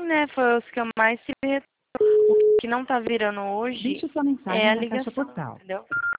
né? Foi os que eu mais tive retorno. O que não tá virando hoje Deixe sua mensagem é a na caixa ligação, postal. entendeu?